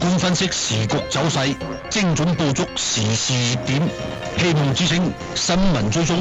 觀分析時局走勢，精準捕捉時事熱點。希望之聲新聞追蹤。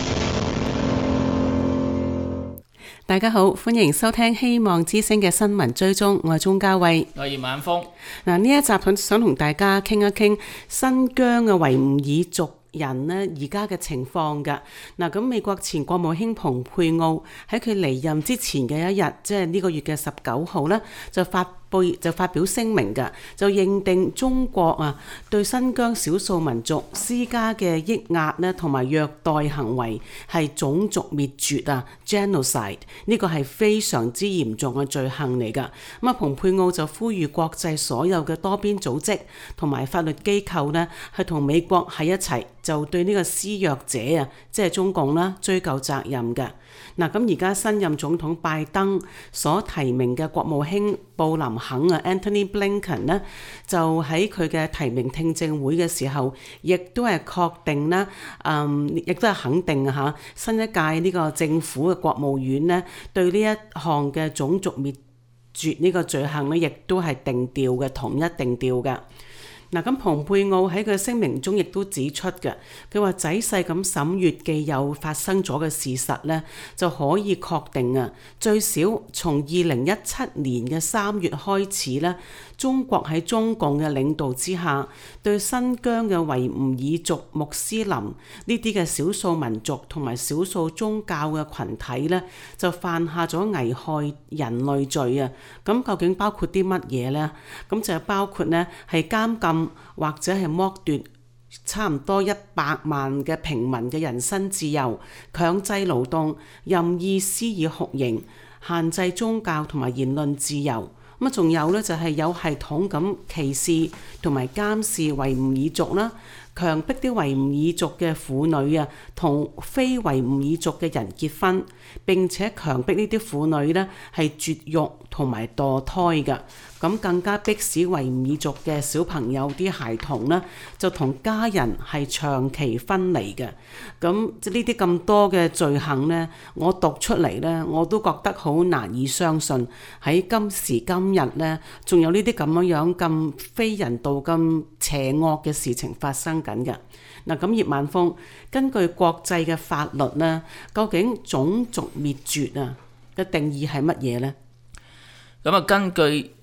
大家好，歡迎收聽希望之聲嘅新聞追蹤，我係鍾嘉慧， 我係葉晚風。 呢一集想同大家傾一傾新疆嘅維吾爾族人呢而家嘅情況㗎。咁美國前國務卿蓬佩奧喺佢離任之前嘅一日，即係呢個月嘅19號呢，就發表聲明㗎，就認定中國對新疆少數民族施加嘅抑壓呢同埋虐待行為係種族滅絕，genocide， 呢個係非常之嚴重嘅罪行嚟㗎。蓬佩奧就呼籲國際所有嘅多邊組織同埋法律機構呢，係同美國喺一齊，就對呢個施虐者即係中共啦，追究責任㗎。咁而家新任總統拜登所提名嘅國務卿布林肯Anthony Blinken 呢，就喺佢嘅提名聽證會嘅時候，亦都係確定啦，亦都係肯定新一屆呢個政府嘅國務院呢，對呢一項嘅種族滅絕呢個罪行呢，亦都係定調嘅，統一定調嘅。咁蓬佩奧喺佢聲明中亦都指出嘅，佢話仔細咁審閱既有發生咗嘅事實呢，就可以確定最少從2017年嘅3月開始呢，中國喺中共嘅領導之下，對新疆嘅維吾爾族、穆斯林呢啲嘅少數民族同埋少數宗教嘅群體呢，就犯下咗危害人類罪啊！咁究竟包括啲乜嘢呢？咁就包括呢係監禁或者係剝奪差唔多100萬嘅平民嘅人身自由，強制勞動，任意施以酷刑，限制宗教同埋言論自由。仲有呢，就係有系統咁歧視同埋監視維吾爾族啦，強迫啲維吾爾族嘅婦女同非維吾爾族嘅人結婚，並且強迫呢啲婦女呢係絕育同埋墮胎㗎。咁更加迫使維吾爾族嘅小朋友啲孩童呢，就同家人係長期分離嘅。咁呢啲咁多嘅罪行呢，我讀出嚟呢，我都覺得好難以相信喺今時今日呢，仲有呢啲咁樣咁非人道、咁邪惡嘅事情發生緊嘅。咁葉晚風，根據國際嘅法律呢，究竟種族滅絕嘅定義係乜嘢呢？ 根據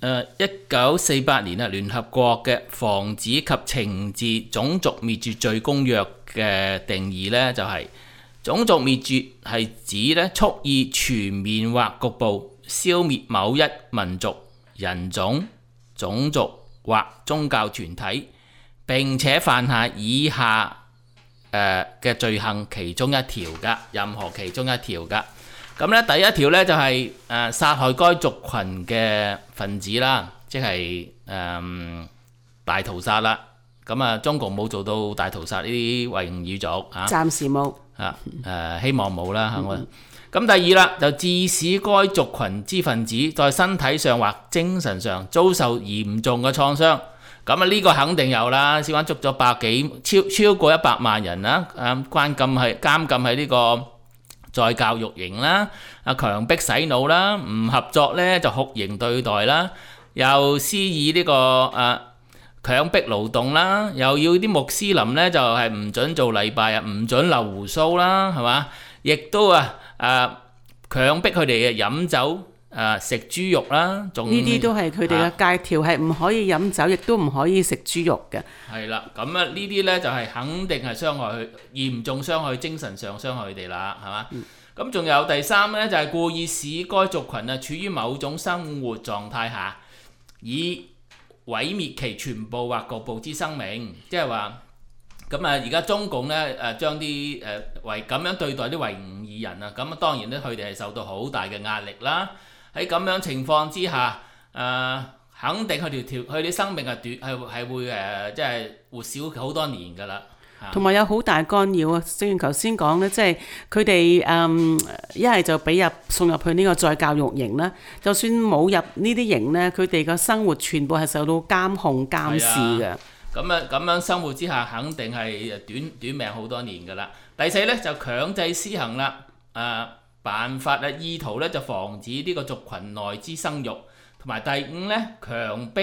1948年聯合國嘅防止及懲治種族滅絕罪公約嘅定義呢，就係種族滅絕係指呢蓄意全面或局部消滅某一民族、人種、種族或宗教團體，並且犯下以下嘅罪行其中一條㗎，任何其中一條㗎。咁咧第一條咧就係殺害該族群嘅分子啦，即係大屠殺啦。咁中共冇做到大屠殺呢啲維吾爾族暫時冇希望冇啦。咁第二啦，就致使該族群之分子在身體上或精神上遭受嚴重嘅創傷。咁呢個肯定有啦，事關捉咗超過100萬人啦，監禁喺呢個再教育營啦，強迫洗腦啦，唔合作呢就酷刑對待啦，又施以呢個強迫勞動啦，又要啲穆斯林呢就係唔准做禮拜唔准留鬍鬚啦，係嘛？亦都強迫佢哋飲酒食豬肉啦，呢啲都係佢哋嘅戒條，係唔可以飲酒，亦都唔可以食豬肉嘅。 係啦，咁呢啲呢就係肯定係傷害佢，嚴重傷害精神上傷害佢哋啦，係嘛？咁仲有第三呢，就係故意使該族群處於某種生活狀態下，以毀滅其全部或局部之生命，即係話咁而家中共呢將啲咁樣對待啲維吾爾人咁當然呢，佢哋係受到好大嘅壓力啦。喺咁樣情況之下，肯定佢哋生命係會即係活少好多年㗎啦。 同埋有好大干擾正如頭先講咧，即係佢哋一係就俾送入去呢個再教育營啦。就算冇入呢啲營呢，佢哋嘅生活全部係受到監控監視嘅。 咁樣生活之下，肯定係短命好多年㗎啦。第四呢，就強制施行啦，辦法意圖呢就防止呢個族群內之生育，同埋第五呢，強迫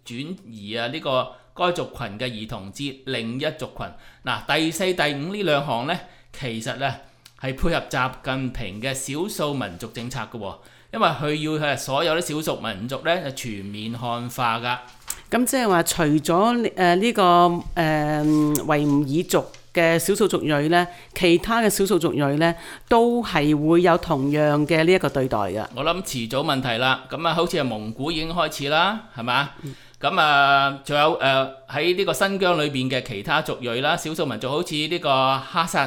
轉移呢個該族群嘅兒童至另一族群。嗱，第4、第5呢兩項呢，其實呢係配合習近平嘅少數民族政策嘅喎，因為佢要係所有啲少數民族呢全面漢化㗎。 咁即係話，除咗呢個維吾爾族嘅少數族裔呢，其他嘅少數族裔呢，都係會有同樣嘅呢一個對待嘅。 我諗遲早問題啦。咁好似係蒙古已經開始啦，係嘛？咁仲有喺呢個新疆裏邊嘅其他族裔啦，少數民族好似呢個哈薩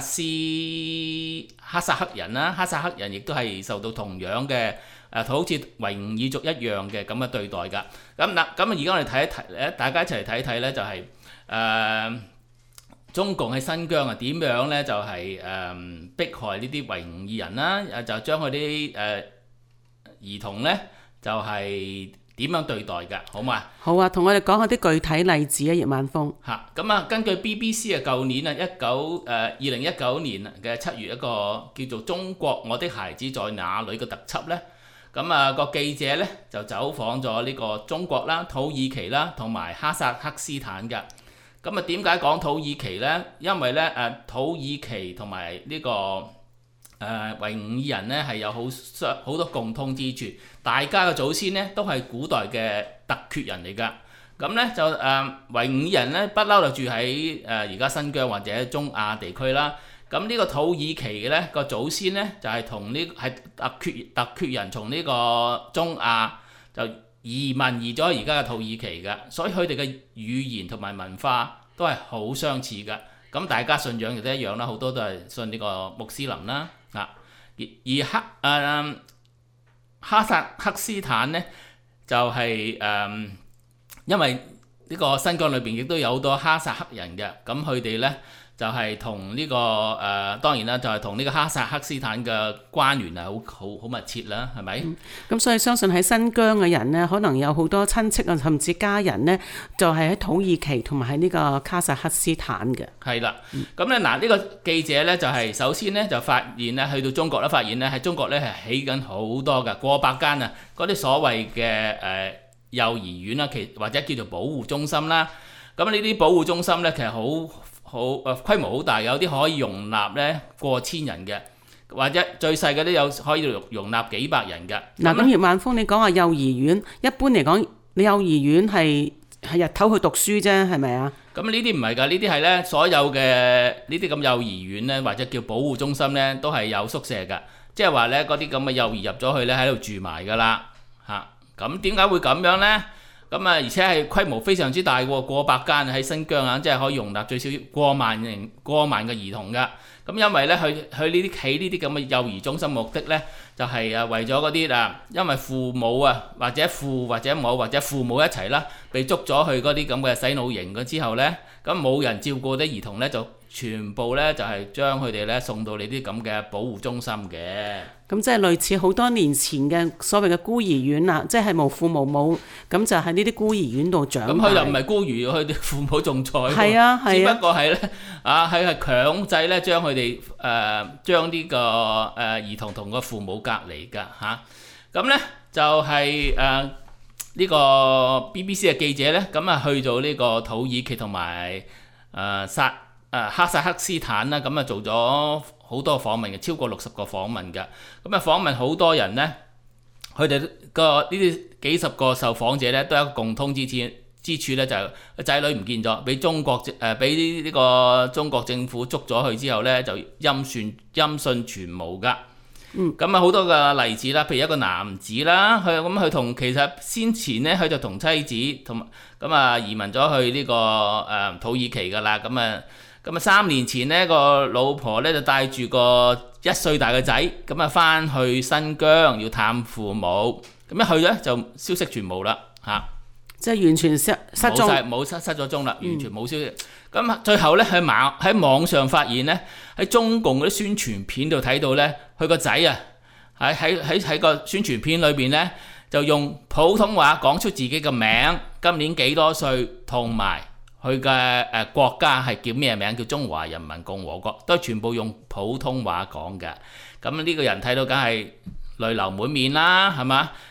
克人啦，哈薩克人亦都係受到同樣嘅好似維吾爾族一樣嘅咁嘅對待㗎。咁而家我哋睇一睇，大家一齊嚟睇一睇咧，就係中共喺新疆點樣咧，就係迫害呢啲維吾爾人啦，就將佢啲兒童咧，就係點樣對待㗎，好嘛？好啊， 同我哋講下啲具體例子啊，葉晚風。 咁根據 BBC 舊年2019年嘅7月一個叫做《中國我的孩子在哪裏》嘅特輯咧。咁個記者咧就走訪咗呢個中國啦、土耳其啦同埋哈薩克斯坦㗎。咁點解講土耳其咧？因為咧土耳其同埋呢個維吾爾人咧係有好多共通之處，大家嘅祖先咧都係古代嘅突厥人嚟㗎。咁咧就維吾爾人咧不嬲就住喺而家新疆或者中亞地區啦。咁呢個土耳其嘅咧個祖先咧就係同呢係突厥人從呢個中亞就移咗而家嘅土耳其㗎，所以佢哋嘅語言同埋文化都係好相似㗎。咁大家信仰亦都一樣啦，好多都係信呢個穆斯林啦。哈薩克斯坦咧就係因為呢個新疆裏邊亦都有好多哈薩克人嘅，咁佢哋咧就係同呢個當然啦，就係同呢個哈薩克斯坦嘅關聯係好密切啦，係咪？ 咁所以相信喺新疆嘅人呢，可能有好多親戚啊，甚至家人呢，就係喺土耳其同埋喺呢個哈薩克斯坦嘅。 係啦，咁咧呢個記者咧就係首先咧就發現咧去到中國咧，發現咧喺中國咧係起緊好多㗎，過百間啊嗰啲所謂嘅幼兒園啦，或者叫做保護中心啦。咁呢啲保護中心咧其實規模好大，有啲可以容納咧過千人嘅，或者最細嘅都有可以容納幾百人嘅。 咁葉晚風，你講話幼兒園，一般嚟講，你幼兒園係日頭去讀書啫，係咪啊？ 咁呢啲唔係㗎，呢啲係咧所有嘅呢啲咁幼兒園咧，或者叫保護中心咧，都係有宿舍㗎，即係話咧嗰啲咁嘅幼兒入咗去咧喺度住埋㗎啦嚇。咁點解會咁樣咧？而且係規模非常之大喎，過百間喺新疆啊，即係可以容納最少過萬嘅兒童㗎。咁因為咧，佢呢啲起呢啲咁嘅幼兒中心目的咧，就係為咗嗰啲因為父母啊，或者父或者母或者父母一齊啦，被捉咗去嗰啲咁嘅洗腦營嘅之後咧，咁冇人照顧啲兒童咧，就全部咧就係將佢哋咧送到你啲咁嘅保護中心嘅。 咁即係類似好多年前嘅所謂嘅孤兒院啦，即係無父無母，咁就喺呢啲孤兒院度長大。咁佢又唔係孤兒，佢哋父母仲在。 係啊， 只不過係咧係強制咧將佢哋將呢個兒童同個父母隔離㗎嚇。咁咧就係呢個 BBC 嘅記者咧，咁去到呢個土耳其同埋哈薩克斯坦啦，咁做咗好多訪問嘅，超過60個訪問㗎。咁訪問好多人呢，佢哋呢啲幾十個受訪者呢，都有一個共通之處呢，就係個仔女唔見咗，俾俾呢個中國政府捉咗去之後呢，就音訊全無㗎。咁好多個例子啦，譬如一個男子啦，佢同其實先前呢，佢就同妻子同移民咗去呢個土耳其㗎啦。咁3年前呢個老婆咧就帶住個1歲大嘅仔，翻去新疆要探父母，咁一去咧就消息全無啦嚇， 即係完全失蹤， 冇失咗蹤啦，完全冇消息。咁最後咧喺網上發現咧，喺中共嗰啲宣傳片度睇到咧，佢個仔啊喺個宣傳片裏邊咧就用普通話講出自己嘅名，今年幾多歲，同埋佢嘅國家係叫咩名？叫中華人民共和國，都係全部用普通話講嘅。咁呢個人睇到梗係淚流滿面啦，係嘛？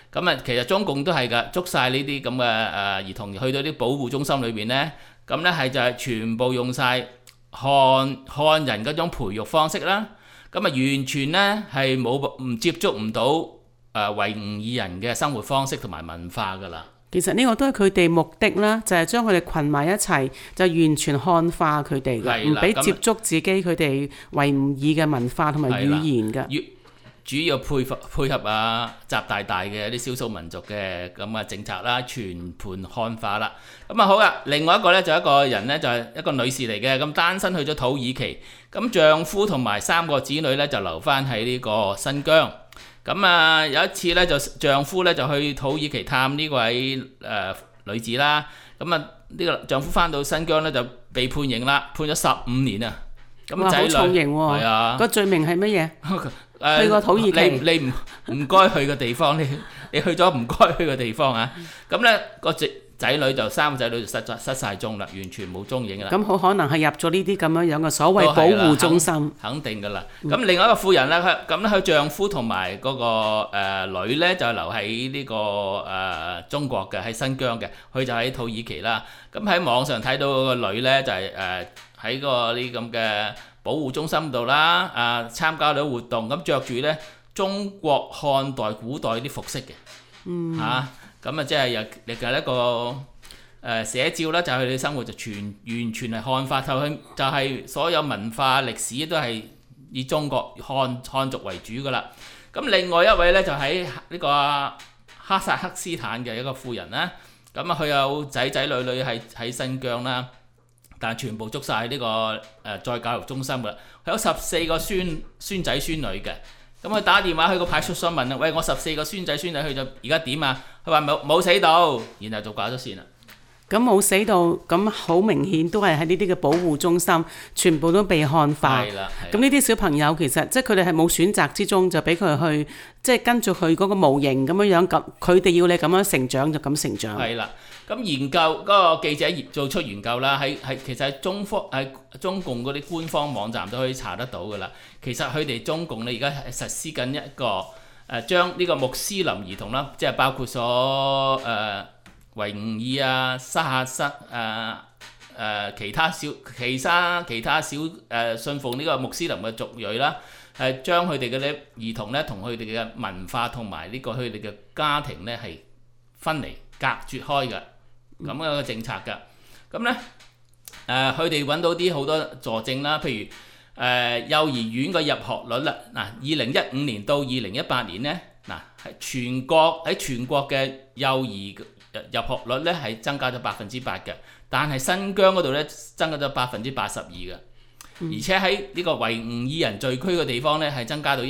咁啊，其實中共都係㗎，捉晒呢啲咁嘅兒童去到啲保護中心裏邊呢，咁呢係就係全部用晒漢人嗰種培育方式啦。咁啊，完全呢係唔接觸唔到維吾爾人嘅生活方式同埋文化㗎啦。 其實呢個都係佢哋目的啦，就係將佢哋群埋一齊，就完全漢化佢哋嘅，唔俾接觸自己佢哋維吾爾嘅文化同埋語言嘅。 主要配合習大大嘅一啲少數民族嘅咁嘅政策啦，全盤漢化啦。咁啊好啦，另外一個呢，就一個人呢，就係一個女士嚟嘅，咁單身去咗土耳其，咁丈夫同埋3個子女呢，就留翻喺呢個新疆。咁啊有一次咧，就丈夫咧就去土耳其探呢位女子啦。咁啊呢個丈夫翻到新疆咧就被判刑啦，判咗15年啊。咁仔女好重刑喎。係啊。個罪名係乜嘢？去過土耳其。 你唔該去嘅地方，你去咗唔該去嘅地方啊。咁咧個仔女就3個仔女就失晒蹤啦，完全冇蹤影啦。 咁好可能係入咗呢啲咁樣嘅所謂保護中心。 肯定㗎啦。咁另外一個婦人咧，佢丈夫同埋嗰個女咧就留喺呢個中國嘅，喺新疆嘅，佢就喺土耳其啦。咁喺網上睇到個女咧就係喺個呢咁嘅保護中心度啦，參加咗活動，咁着住咧中國漢代古代啲服飾嘅，嚇。咁啊，即係又係一個寫照啦，就係佢哋生活就完全係漢化，就係所有文化歷史都係以中國漢族為主噶啦。咁另外一位咧就喺呢個哈薩克斯坦嘅一個婦人啦。咁啊，佢有仔女喺新疆啦，但係全部捉晒呢個再教育中心噶啦。佢有14個孫仔孫女嘅。咁佢打電話去個派出所問啦，喂，我14個孫仔孫女去咗，而家點啊？佢話冇死到，然後就掛咗線啦。 咁冇死到，咁好明顯都係喺呢啲嘅保護中心，全部都被漢化。係啦。咁呢啲小朋友其實即係佢哋係冇選擇之中，就俾佢去即係跟住佢嗰個模型咁樣，咁佢哋要你咁樣成長就咁成長。係啦。咁研究嗰個記者做出研究啦，其實喺中共嗰啲官方網站都可以查得到噶啦。其實佢哋中共咧而家係實施緊一個將呢個穆斯林兒童啦，即係包括咗維吾爾啊、沙克瑟其他小信奉呢個穆斯林嘅族裔啦，係將佢哋嘅啲兒童咧同佢哋嘅文化同埋呢個佢哋嘅家庭咧係分離隔絕開嘅。咁樣嘅政策㗎，咁咧佢哋揾到啲好多佐證啦，譬如幼兒園嘅入學率啦，嗱2015年到2018年咧，嗱喺全國嘅幼兒入學率咧係增加咗8%嘅，但係新疆嗰度咧增加咗82%嘅，而且喺呢個維吾爾人聚居嘅地方咧係增加到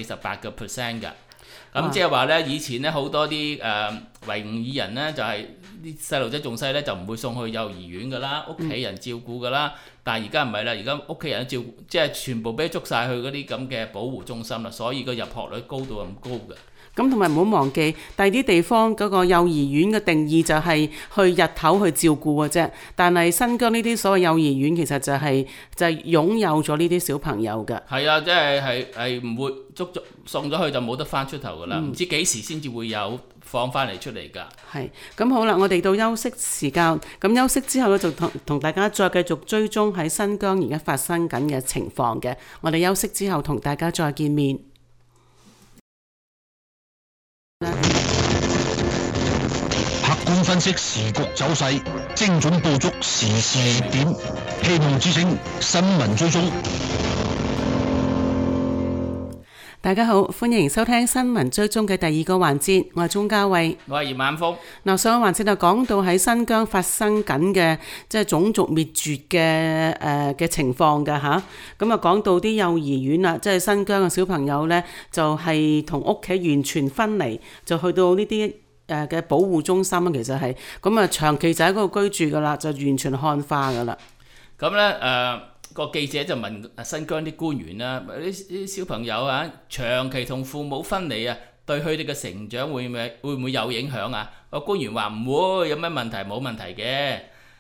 148%嘅。咁即係話咧，以前咧好多啲維吾爾人咧就係啲細路仔仲細咧就唔會送去幼兒園噶啦，屋企人照顧噶啦。但係而家唔係啦，而家屋企人照顧，即係全部俾捉晒去嗰啲咁嘅保護中心啦，所以個入學率高到咁高嘅。咁同埋唔好忘記，第二啲地方嗰個幼兒園嘅定義就係去日頭去照顧嘅啫。但係新疆呢啲所謂幼兒園其實就係擁有咗呢啲小朋友嘅。係啊，即係唔會送咗去就冇得翻出頭噶啦，唔知幾時先至會有放翻嚟出嚟㗎。係，咁好啦，我哋到休息時間，咁休息之後咧就同大家再繼續追蹤喺新疆而家發生緊嘅情況嘅。我哋休息之後同大家再見面。 客觀分析時局走勢，精準捕捉時事熱點，希望之聲新聞追蹤。 大家好，歡迎收聽新聞追蹤嘅第二個環節，我係鍾嘉慧， 我係葉晚峰。 嗱，上個環節就講到喺新疆發生緊嘅即係種族滅絕嘅情況㗎吓，咁啊講到啲幼兒園啦，即係新疆嘅小朋友呢，就係同屋企完全分離，就去到呢啲嘅保護中心啊，其實係咁啊，長期就喺嗰度居住㗎啦，就完全漢化㗎啦。咁呢個記者就問新疆啲官員啦，啲小朋友啊，長期同父母分離啊，對佢哋嘅成長會唔會有影響啊？個官員話唔會，有咩問題？冇問題嘅。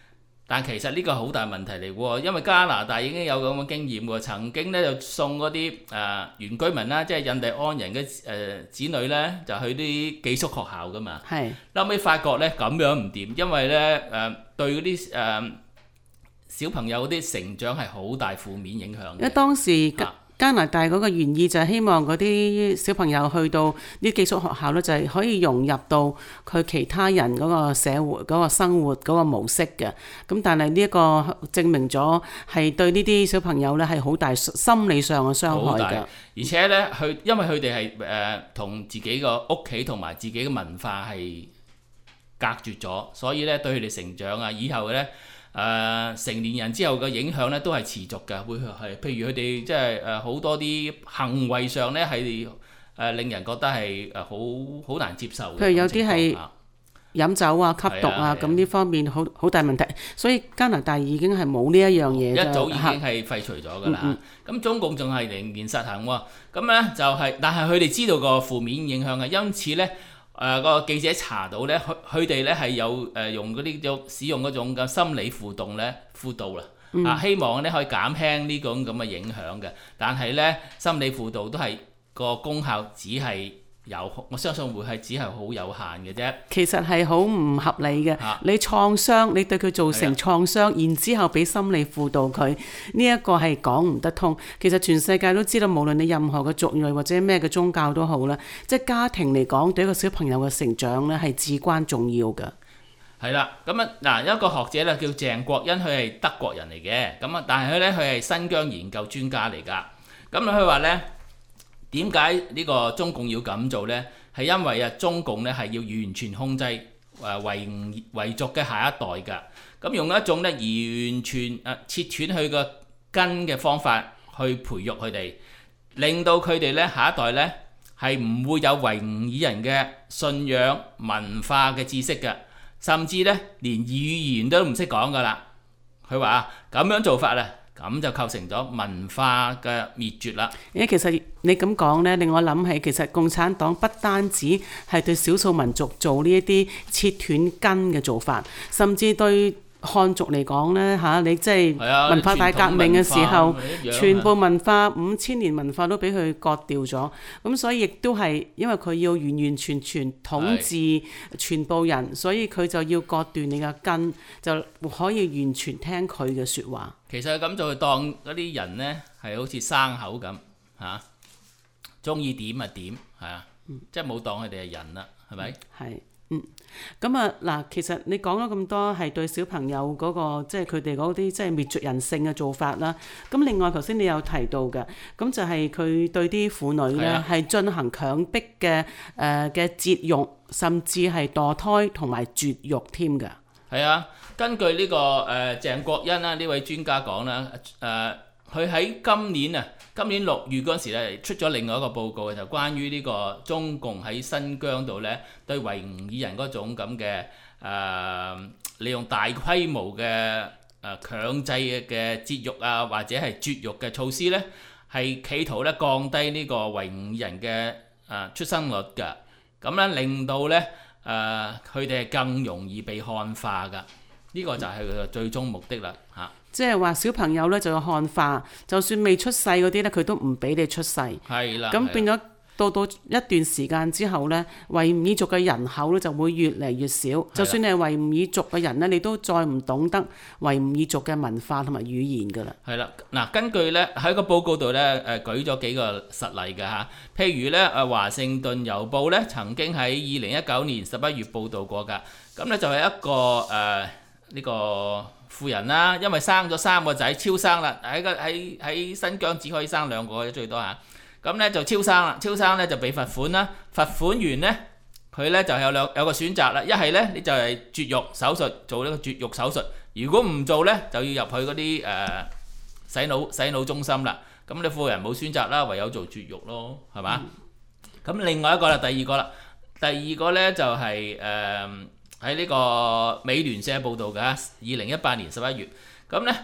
但其實呢個好大問題嚟喎，因為加拿大已經有咁嘅經驗喎，曾經咧就送嗰啲原居民啦，即係印第安人嘅子女咧，就去啲寄宿學校噶嘛。 係。 後尾發覺咧咁樣唔掂，因為咧對嗰啲小朋友嗰啲成長係好大負面影響嘅。 因為當時加拿大嗰個原意就係希望嗰啲小朋友去到啲寄宿學校咧，就係可以融入到佢其他人嗰個社會嗰個生活嗰個模式嘅。咁但係呢一個證明咗係對呢啲小朋友咧係好大心理上嘅傷害㗎。 而且咧，因為佢哋係同自己個屋企同埋自己嘅文化係隔絕咗，所以咧對佢哋成長啊，以後咧。成年人之後嘅影響咧都係持續嘅，會係譬如佢哋即係好多啲行為上咧係令人覺得係好難接受嘅。 譬如有啲係飲酒啊、吸毒啊，咁呢方面好大問題。所以加拿大已經係冇呢一樣嘢， 一早已經係廢除咗㗎啦。咁中共仲係仍然實行喎。咁咧就係，但係佢哋知道個負面影響嘅，因此咧。個記者查到咧，佢哋咧係有用嗰啲使用嗰種嘅心理輔導啦，希望咧可以減輕呢種咁嘅影響嘅。但係咧心理輔導都係個功效只係我相信會係只係好有限嘅啫。 其實係好唔合理嘅。你創傷，你對佢造成創傷，然之後俾心理輔導佢，呢一個係講唔得通。其實全世界都知道，無論你任何嘅族裔或者咩嘅宗教都好啦，即係家庭嚟講，對一個小朋友嘅成長咧係至關重要嘅。 係啦，咁啊嗱，有一個學者咧叫鄭國恩，佢係德國人嚟嘅，咁啊，但係佢係新疆研究專家嚟㗎。咁佢話咧。點解呢個中共要咁做呢？係因為中共咧係要完全控制維族嘅下一代㗎。咁用一種咧完全切斷佢個根嘅方法去培育佢哋，令到佢哋咧下一代咧係唔會有維吾爾人嘅信仰文化嘅知識㗎，甚至咧連語言都唔識講㗎啦。佢話咁樣做法啊！咁就構成咗文化嘅滅絕啦。 其實你咁講呢，令我諗起其實共產黨不單止係對少數民族做呢一啲切斷根嘅做法，甚至對漢族嚟講呢，你即係文化大革命嘅時候，全部文化5000年文化都俾佢割掉咗。咁所以亦都係因為佢要完完全全統治全部人，所以佢就要割斷你嘅根，就可以完全聽佢嘅説話。 其實咁就當嗰啲人呢係好似生口咁嚇，中意點啊點係啊，即係冇當佢哋係人啦，係咪？ 係。咁啊嗱，其實你講咗咁多係對小朋友嗰個即係佢哋嗰啲即係滅絕人性嘅做法啦。咁另外頭先你有提到嘅，咁就係佢對啲婦女咧係進行強迫嘅節育，甚至係墮胎同埋絕育添㗎。 係啊，根據呢個鄭國恩啦呢位專家講啦，佢喺今年6月嗰陣時咧出咗另外一個報告，就關於呢個中共喺新疆度咧對維吾爾人嗰種咁嘅利用大規模嘅強制嘅節育啊或者係絕育嘅措施咧，係企圖咧降低呢個維吾爾人嘅出生率㗎，咁咧令到咧佢哋係更容易被漢化㗎。呢個就係佢嘅最終目的啦嚇。 即係話小朋友咧就要漢化，就算未出世嗰啲咧，佢都唔俾你出世。 係啦。咁變咗到一段時間之後咧，維吾爾族嘅人口咧就會越嚟越少。就算你係維吾爾族嘅人咧，你都再唔懂得維吾爾族嘅文化同埋語言㗎啦。 係啦，嗱，根據咧喺個報告度咧舉咗幾個實例㗎嚇，譬如咧華盛頓郵報咧曾經喺2019年11月報導過㗎，咁咧就係一個呢個婦人啦，因為生咗3個仔，超生啦，喺新疆只可以生2個最多嚇，咁咧就超生啦，超生咧就俾罰款啦，罰款完咧佢咧就有個選擇啦，一係咧你就係絕育手術，做呢個絕育手術，如果唔做咧就要入去嗰啲洗腦中心啦，咁你婦人冇選擇啦，唯有做絕育咯，係嘛？咁另外一個啦，第二個咧就係喺呢個美聯社報導嘅，2018年11月，咁咧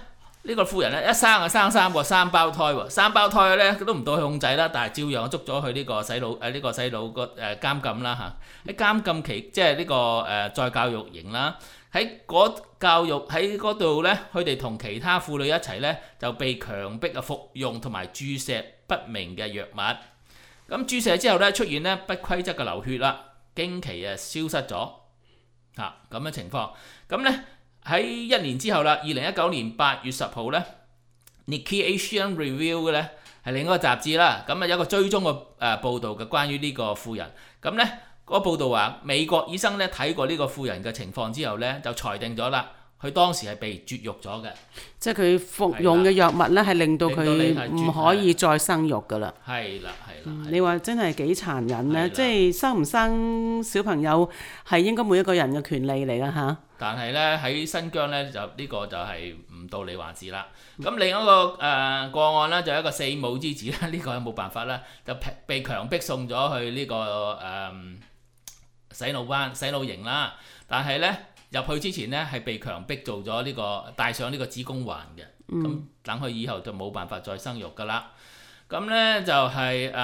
呢個婦人咧一生就生3個3胞胎喎，3胞胎咧都唔到佢控制啦，但係照樣捉咗去呢個洗腦個監禁啦嚇。喺監禁期即係呢個再教育營啦，喺嗰度咧，佢哋同其他婦女一齊咧就被強迫服用同埋注射不明嘅藥物。咁注射之後咧出現咧不規則嘅流血啦，經期消失咗嚇咁嘅情況。咁咧喺1年之後啦，2019年8月10號咧 Nikkei Asian Review 嘅咧係另一個雜誌啦，咁有一個追蹤嘅報導嘅關於呢個婦人。咁咧嗰個報導話美國醫生咧睇過呢個婦人嘅情況之後咧就裁定咗啦，佢當時係被絕育咗嘅， 即係佢服用嘅藥物咧係令到佢唔可以再生育噶啦。 係啦。 你話真係幾殘忍咧？即係生唔生小朋友係應該每一個人嘅權利嚟噶嚇。 但係咧喺新疆咧就呢個就係唔到你話事啦。咁另一個個案咧就係一個4母之子啦，呢個冇辦法啦，就被強迫送咗去呢個洗腦營啦。但係咧入去之前咧係被強迫做咗呢個戴上呢個子宮環嘅，咁等佢以後就冇辦法再生育噶啦。咁咧就係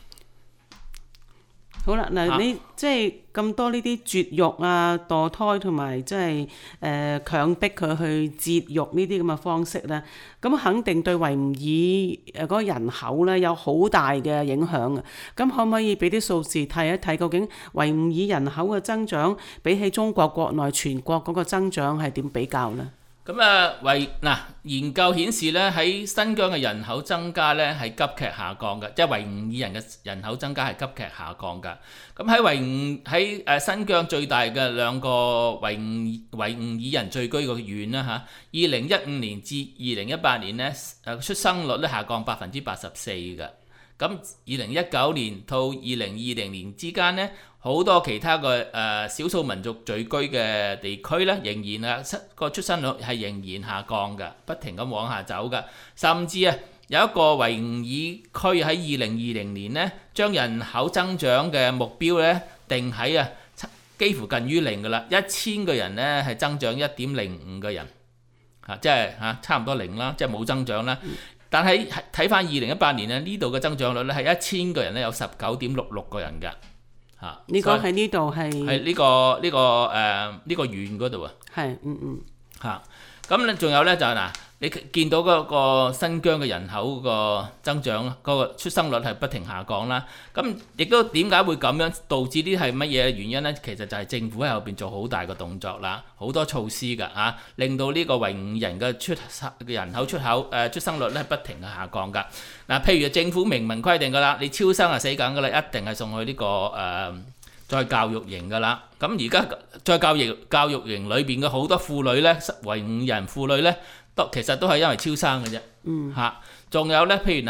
好啦，嗱你即係咁多呢啲絕育啊、墮胎同埋即係強迫佢去節育呢啲咁嘅方式咧，咁肯定對維吾爾嗰個人口咧有好大嘅影響啊！咁可唔可以俾啲數字睇一睇，究竟維吾爾人口嘅增長比起中國國內全國嗰個增長係點比較呢？ 咁研究顯示咧，喺新疆嘅人口增加咧係急劇下降嘅，即係維吾爾人嘅人口增加係急劇下降㗎。咁喺新疆最大嘅2個維吾爾人聚居嘅縣啦嚇，2015年至2018年咧出生率咧下降84%嘅。咁2019年到2020年之間咧，好多其他嘅少數民族聚居嘅地區咧，仍然個出生率係仍然下降嘅，不停咁往下走嘅。甚至有一個維吾爾區喺2020年咧，將人口增長嘅目標咧定喺幾乎近於0嘅啦，1000個人咧係增長1.05個人即係差唔多0啦，即係冇增長啦。但係睇翻2018年咧，呢度嘅增長率咧係1000個人咧有19.66個人㗎嚇。 你講喺呢度係呢個縣嗰度啊？係嚇。咁咧仲有咧就係你見到嗰個新疆嘅人口個增長，嗰個出生率係不停下降啦。咁亦都點解會咁樣導致啲係乜嘢原因呢？其實就係政府喺後邊做好大個動作啦，好多措施㗎嚇，令到呢個維吾爾人嘅人口出生率咧不停嘅下降㗎。譬如政府明文規定㗎啦，你超生係死梗㗎啦，一定係送去呢個再教育營㗎啦。咁而家再教育營裏邊嘅好多婦女咧，維吾爾人婦女咧，其實都係因為超生嘅啫。嚇，仲有咧，譬如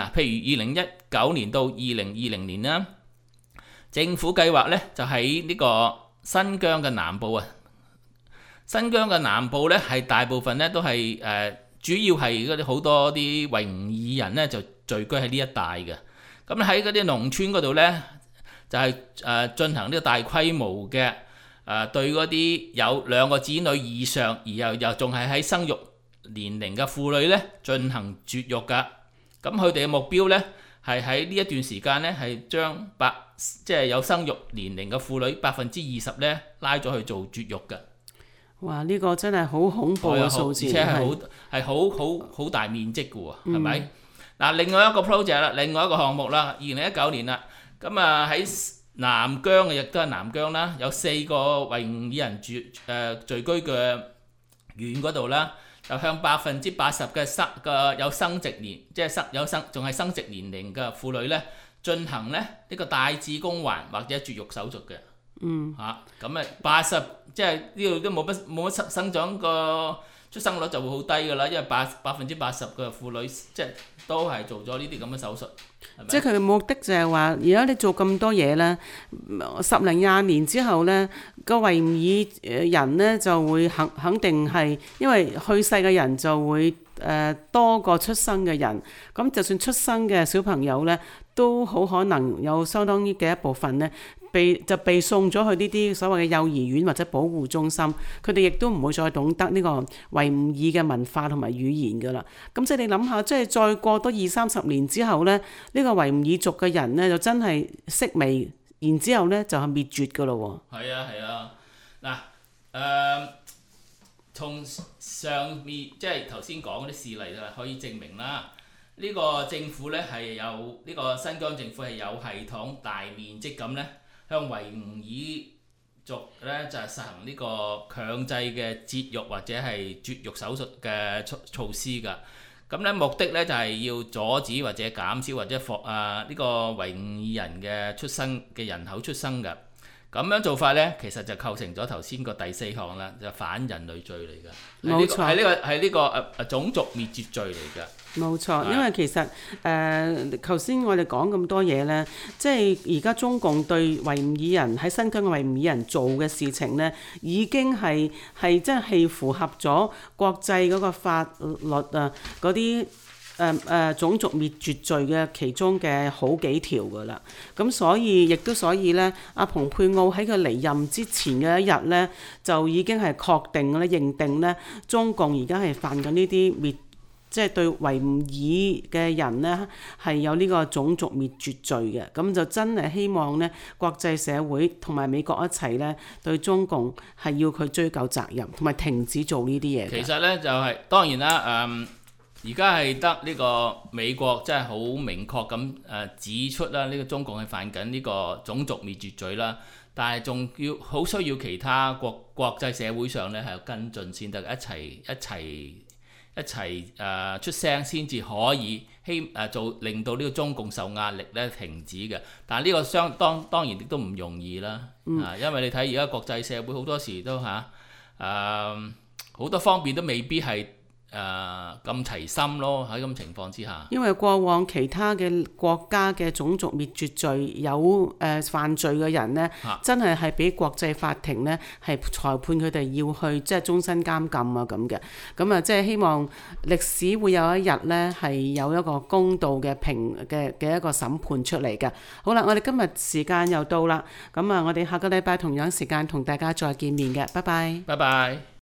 2019年到2020年啦，政府計劃咧就喺呢個新疆嘅南部啊。新疆嘅南部咧係大部分咧都係主要係嗰啲好多啲維吾爾人咧就聚居喺呢一帶嘅。咁喺嗰啲農村嗰度咧，就係進行呢個大規模嘅對嗰啲有2個子女以上而又仲係喺生育年齡嘅婦女咧進行絕育㗎。咁佢哋嘅目標咧係喺呢一段時間咧係將即係有生育年齡嘅婦女20%咧拉咗去做絕育㗎。 哇！呢個真係好恐怖嘅數字， 而且係好大面積㗎喎，係咪？另外一個 project 啦，另外一個項目啦，2019年啦。咁喺南疆亦都係南疆啦，有4個維吾爾人聚居嘅縣嗰度啦，就向80%嘅有生殖年，即係仲係生殖年齡嘅婦女咧，進行咧呢個大子宮環或者絕育手術嘅。咁80%即係呢度都冇乜生長個出生率就會好低㗎啦，因為80%嘅婦女即係都係做咗呢啲咁嘅手術。 即係佢嘅目的就係話，而家你做咁多嘢咧，10零20年之後咧，個維吾爾人咧就會肯定係，因為去世嘅人就會多過出生嘅人。咁就算出生嘅小朋友咧，都好可能有相當於嘅一部分咧， 被送咗去呢啲所謂嘅幼兒園或者保護中心，佢哋亦都唔會再懂得呢個維吾爾嘅文化同埋語言噶啦。咁即係你諗下，即係再過多20-30年之後呢，呢個維吾爾族嘅人呢，就真係式微，然之後呢就係滅絕噶咯喎。 係啊，嗱從上面即係頭先講嗰啲事例就可以證明啦。呢個政府呢係有呢個新疆政府係有系統、大面積咁呢，向維吾爾族呢就係實行呢個強制嘅節育或者係絕育手術嘅措施㗎。咁呢目的呢就係要阻止或者減少或者呢個維吾爾人嘅人口出生㗎。咁樣做法呢，其實就構成咗頭先個第4項啦，就反人類罪嚟㗎。 冇錯， 係呢個種族滅絕罪嚟㗎。 冇錯，因為其實頭先我哋講咁多嘢呢，即係而家中共對維吾爾人喺新疆嘅維吾爾人做嘅事情呢，已經係真係符合咗國際嗰個法律啊嗰啲。種族滅絕罪嘅其中嘅好幾條㗎啦，咁所以咧，阿蓬佩奧喺佢離任之前嘅一日咧，就已經係確定咧、認定咧，中共而家係犯緊呢啲即係對維吾爾嘅人咧係有呢個種族滅絕罪嘅，咁就真係希望咧國際社會同埋美國一齊咧對中共係要佢追究責任，同埋停止做呢啲嘢。 其實咧就係、當然啦，而家係得呢個美國真係好明確咁指出啦，呢個中共係犯緊呢個種族滅絕罪啦，但係仲好需要其他國際社會上咧係有跟進先得，一齊出聲先至可以令到呢個中共受壓力咧停止嘅。但係呢個當然亦都唔容易啦，因為你睇而家國際社會好多時都好多方面都未必係咁齊心咯，喺咁情況之下，因為過往其他嘅國家嘅種族滅絕罪有犯罪嘅人呢，真係俾國際法庭呢係裁判佢哋要去即係終身監禁啊咁嘅。咁啊即係希望歷史會有一日呢係有一個公道嘅一個審判出嚟嘅。好啦，我哋今日時間又到啦，咁啊我哋下個禮拜同樣時間同大家再見面嘅，拜拜。 拜拜。